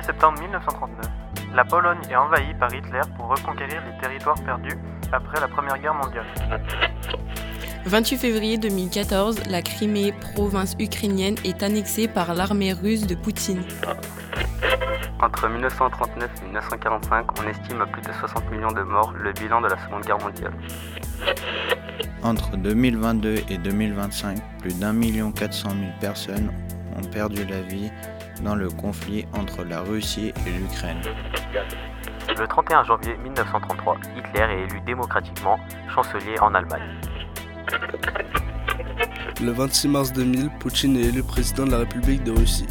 septembre 1939, la Pologne est envahie par Hitler pour reconquérir les territoires perdus après la Première Guerre mondiale. 28 février 2014, la Crimée, province ukrainienne, est annexée par l'armée russe de Poutine. Entre 1939 et 1945, on estime à plus de 60 millions de morts le bilan de la Seconde Guerre mondiale. Entre 2022 et 2025, plus d'1 400 000 personnes ont perdu la vie dans le conflit entre la Russie et l'Ukraine. Le 31 janvier 1933, Hitler est élu démocratiquement chancelier en Allemagne. Le 26 mars 2000, Poutine est élu président de la République de Russie.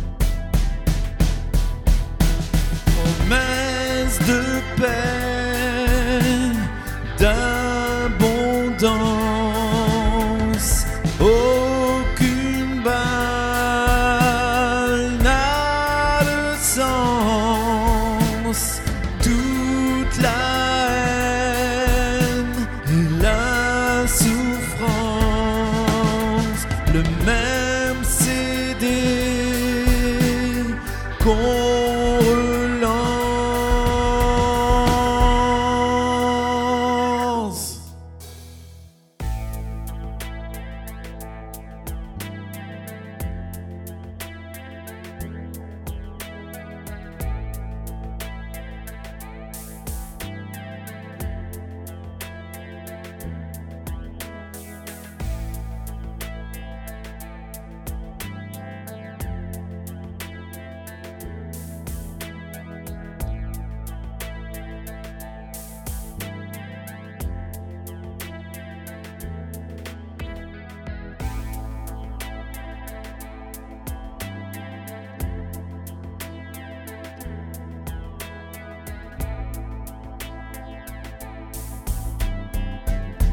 Promesse de paix, d'abondance, aucune balle n'a de sens, toute la haine et la souffrance, le même CD qu'on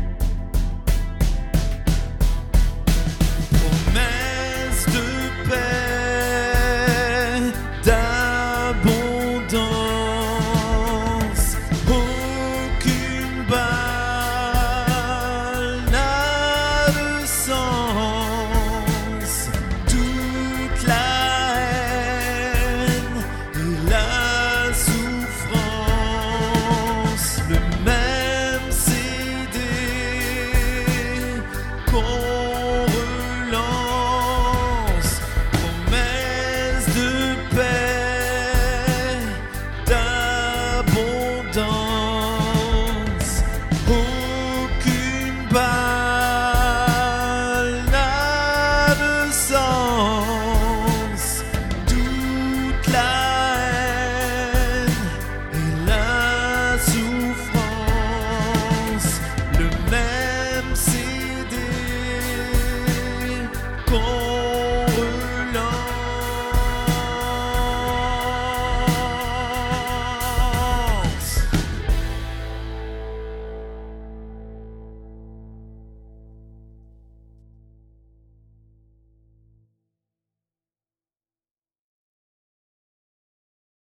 paix.